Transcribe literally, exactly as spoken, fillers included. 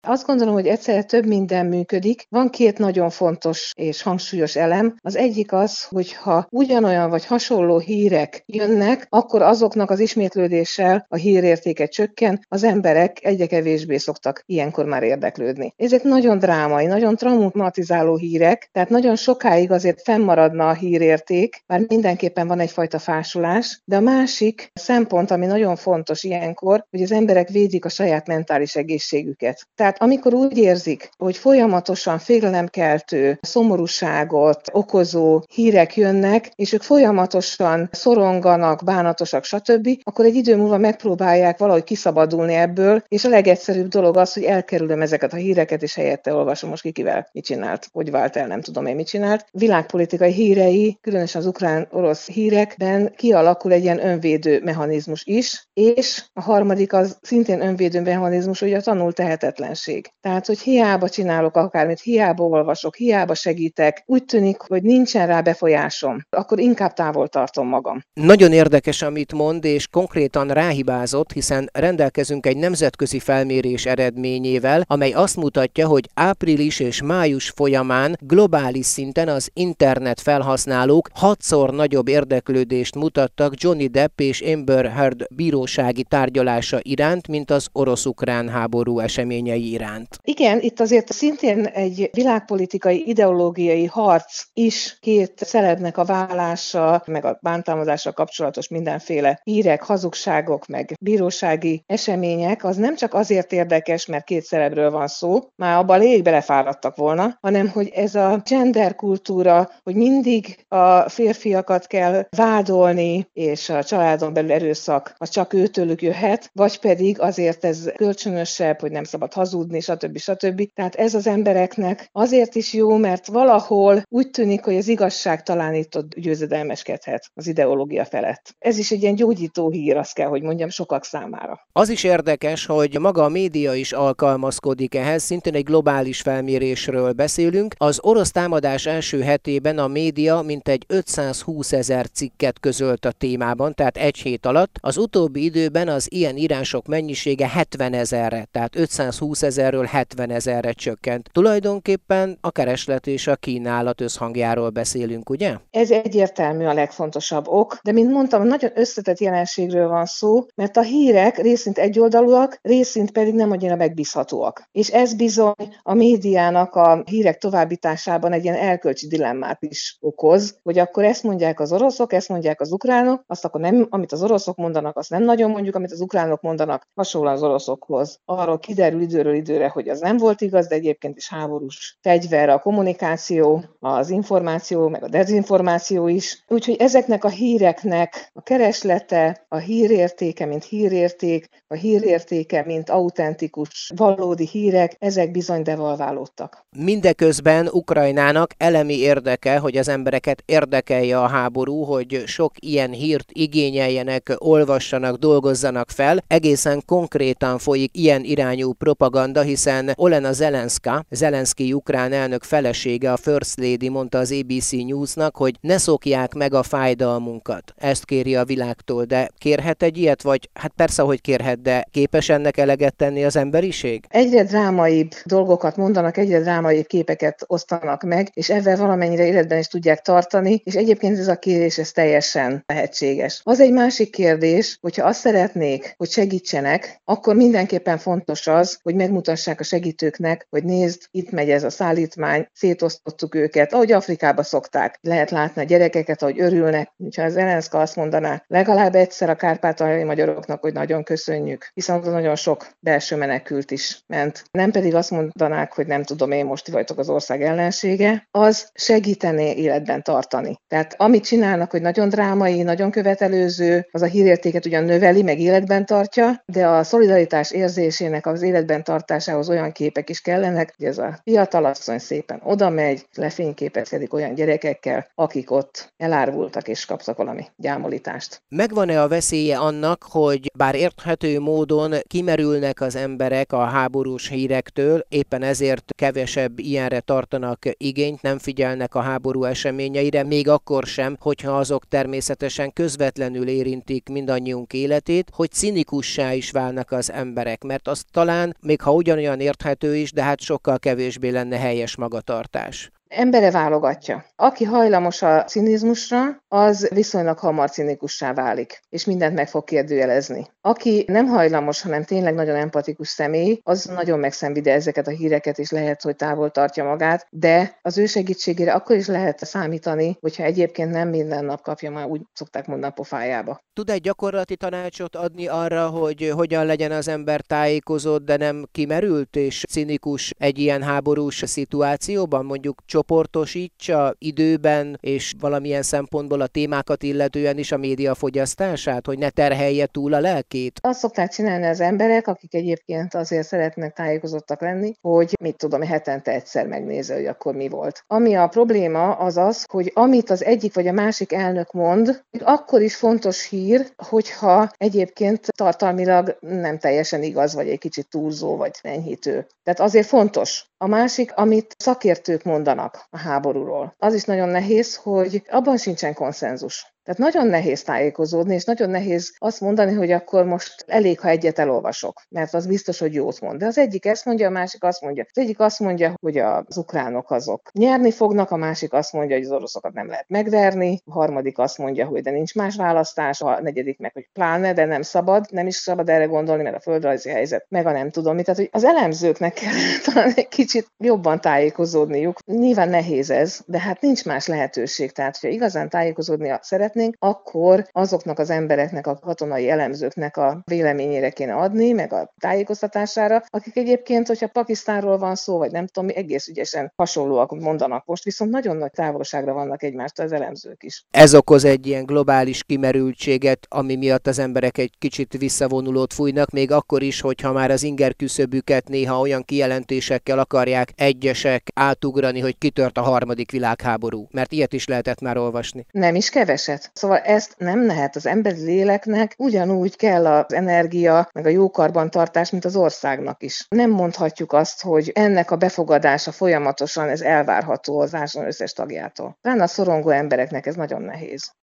Azt gondolom, hogy egyszerre több minden működik. Van két nagyon fontos és hangsúlyos elem. Az egyik az, hogy ha ugyanolyan vagy hasonló hírek jönnek, akkor azoknak az ismétlődéssel a hírértéke csökken, az emberek egyre kevésbé szoktak ilyenkor már érdeklődni. Ezek nagyon drámai, nagyon traumatizáló hírek, tehát nagyon sokáig azért fennmaradna a hírérték, bár mindenképpen van egyfajta fásulás, de a másik szempont, ami nagyon fontos ilyenkor, hogy az emberek védik a saját mentális egészségüket. Tehát amikor úgy érzik, hogy folyamatosan félelemkeltő, szomorúságot okozó hírek jönnek, és ők folyamatosan szoronganak, bánatosak, stb., akkor egy idő múlva megpróbálják valahogy kiszabadulni ebből, és a legegyszerűbb dolog az, hogy elkerülöm ezeket a híreket, és helyette olvasom, most ki kivel mit csinált, hogy vált el, nem tudom én mit csinált. Világpolitikai hírei, különösen az ukrán-orosz hírekben kialakul egy ilyen önvédő mechanizmus is, és a harmadik az szintén önvédő mechanizmus, hogy a tanult tehetetlenség. Tehát, hogy hiába csinálok akármit, hiába olvasok, hiába segítek, úgy tűnik, hogy nincsen rá befolyásom, akkor inkább távol tartom magam. Nagyon érdekes, amit mond, és konkrétan ráhibázott, hiszen rendelkezünk egy nemzetközi felmérés eredményével, amely azt mutatja, hogy április és május folyamán globális szinten az internet felhasználók hatszor nagyobb érdeklődést mutattak Johnny Depp és Amber Heard bírósági tárgyalása iránt, mint az orosz-ukrán háború eseményei iránt. Igen, itt azért szintén egy világpolitikai, ideológiai harc is két celebnek a vállása, meg a bántalmazással kapcsolatos mindenféle hírek, hazugságok, meg bírósági események, az nem csak azért érdekes, mert két celebről van szó, már abban lég belefáradtak volna, hanem hogy ez a gender kultúra, hogy mindig a férfiakat kell vádolni, és a családon belül erőszak, az csak őtőlük jöhet, vagy pedig azért ez kölcsönösebb, hogy nem szabad hazudni, stb. stb. Tehát ez az embereknek azért is jó, mert valahol úgy tűnik, hogy az igazság talán itt ott győzedelmeskedhet az ideológia felett. Ez is egy ilyen gyógyító hír, azt kell, hogy mondjam, sokak számára. Az is érdekes, hogy maga a média is alkalmazkodik ehhez, szintén egy globális felmérésről beszélünk. Az orosz támadás első hetében a média mintegy ötszázhúszezer cikket közölt a témában, tehát egy hét alatt. Az utóbbi időben az ilyen írások mennyisége hetvenezerre, tehát ötszázhúszezerről hetvenezerre csökkent. Tulajdonképpen a kereslet és a kínálat összhangjáról beszélünk, ugye? Ez egyértelmű a legfontosabb ok, de mint mondtam, nagyon összetett jelenségről van szó, mert a hírek részint egyoldalúak, részint pedig nem annyira megbízhatóak. És ez bizony a médiának a hírek továbbításában egy ilyen erkölcsi dilemmát is okoz, hogy akkor ezt mondják az oroszok, ezt mondják az ukránok, azt akkor nem, amit az oroszok mondanak, azt nem nagyon mondjuk, amit az ukránok mondanak, hasonló az oroszokhoz. Arról kiderül időről időre, hogy az nem volt igaz, de egyébként is háborús fegyver a kommunikáció, az információ, meg a dezinformáció is. Úgyhogy ezeknek a híreknek a kereslete, a hírértéke, mint hírérték, a hírértéke, mint autentikus, valódi hírek, ezek bizony devalválódtak. Mindeközben Ukrajnának elemi érdeke, hogy az embereket érdekelje a háború, hogy sok ilyen hírt igényeljenek, olvassanak, dolgozzanak fel. Egészen konkrétan folyik ilyen irányú propaganda, hiszen Olena Zelenszka, Zelenszky ukrán elnök felesége, a First Lady mondta az á bé cé Newsnak, hogy ne szokják meg a fájdalmunkat. Ezt kéri a világtól, de kérhet egy ilyet, vagy hát persze, hogy kérhet, de képes ennek eleget tenni az emberiség? Egyre drámaibb dolgokat mondanak, egyre drámaibb képeket osztanak meg, és ezzel valamennyire életben is tudják tartani, és egyébként ez a kérés ez teljesen lehetséges. Az egy másik kérdés, hogyha azt szeretnék, hogy segítsenek, akkor mindenképpen fontos az, hogy megmutassák a segítőknek, hogy nézd, itt megy ez a szállítmány, szétosztottuk őket, ahogy Afrikába szokták. Lehet látni a gyerekeket, ahogy örülnek, hogyha az Zelenszky azt mondaná, legalább egyszer a kárpátaljai magyaroknak, hogy nagyon köszönjük, hiszen oda nagyon sok belső menekült is ment. Nem pedig azt mondanák, hogy nem tudom én, most ti vagytok az ország ellensége, az segítené életben tartani. Tehát amit csinálnak, hogy nagyon drámai, nagyon követelőző, az a hírértéket ugyan növeli, meg életben tartja, de a szolidaritás érzésének az életben tartásához olyan képek is kellenek, hogy ez a fiatalasszony szépen oda megy, lefényképezkedik olyan gyerekekkel, akik ott elárvultak és kaptak valami gyámolítást. Megvan-e a veszélye annak, hogy bár érthető módon kimerülnek az emberek a háborús hírektől, éppen ezért kevesebb ilyenre tartanak igényt, nem figyelnek a háború eseményeire, még akkor sem, hogyha azok természetesen közvetlenül érintik mindannyiunk életét, hogy cinikussá is válnak az emberek, mert azt talán, még ha néha ugyanolyan érthető is, de hát sokkal kevésbé lenne helyes magatartás. Embere válogatja. Aki hajlamos a cinizmusra, az viszonylag hamar cinikussá válik, és mindent meg fog kérdőjelezni. Aki nem hajlamos, hanem tényleg nagyon empatikus személy, az nagyon megszenvide ezeket a híreket, és lehet, hogy távol tartja magát, de az ő segítségére akkor is lehet számítani, hogyha egyébként nem minden nap kapja, már úgy szokták mondani, a pofájába. Tud egy gyakorlati tanácsot adni arra, hogy hogyan legyen az ember tájékozott, de nem kimerült és cinikus egy ilyen háborús szituációban, mondjuk csoportosítsa időben és valamilyen szempontból a témákat illetően is a média fogyasztását, hogy ne terhelje túl a lelkét? Azt szokták csinálni az emberek, akik egyébként azért szeretnek tájékozottak lenni, hogy mit tudom, hetente egyszer megnézze, hogy akkor mi volt. Ami a probléma az az, hogy amit az egyik vagy a másik elnök mond, akkor is fontos hír, hogyha egyébként tartalmilag nem teljesen igaz, vagy egy kicsit túlzó, vagy enyhítő. Tehát azért fontos. A másik, amit szakértők mondanak a háborúról, az is nagyon nehéz, hogy abban sincsen konszenzus. Tehát nagyon nehéz tájékozódni, és nagyon nehéz azt mondani, hogy akkor most elég, ha egyet elolvasok, mert az biztos, hogy jót mond. De az egyik ezt mondja, a másik azt mondja. Az egyik azt mondja, hogy az ukránok azok nyerni fognak, a másik azt mondja, hogy az oroszokat nem lehet megverni, a harmadik azt mondja, hogy de nincs más választás, a negyedik meg, hogy pláne, de nem szabad, nem is szabad erre gondolni, mert a földrajzi helyzet, meg a nem tudom mit. Tehát, hogy az elemzőknek kell talán egy kicsit jobban tájékozódniuk. Nyilván nehéz ez, de hát nincs más lehetőség. Tehát, hogyha igazán tájékozódni szeretnénk, akkor azoknak az embereknek, a katonai elemzőknek a véleményére kéne adni, meg a tájékoztatására, akik egyébként, hogyha Pakisztánról van szó, vagy nem tudom, mi egész ügyesen hasonlóak mondanak most, viszont nagyon nagy távolságra vannak egymástól az elemzők is. Ez okoz egy ilyen globális kimerültséget, ami miatt az emberek egy kicsit visszavonulót fújnak, még akkor is, hogyha már az inger küszöbüket néha olyan kijelentésekkel akarják egyesek átugrani, hogy kitört a harmadik világháború, mert ilyet is lehetett már olvasni. Nem is keveset. Szóval ezt nem lehet. Az emberi léleknek ugyanúgy kell az energia, meg a jó karbantartás, mint az országnak is. Nem mondhatjuk azt, hogy ennek a befogadása folyamatosan ez elvárható az társadalom összes tagjától. Talán a szorongó embereknek ez nagyon nehéz.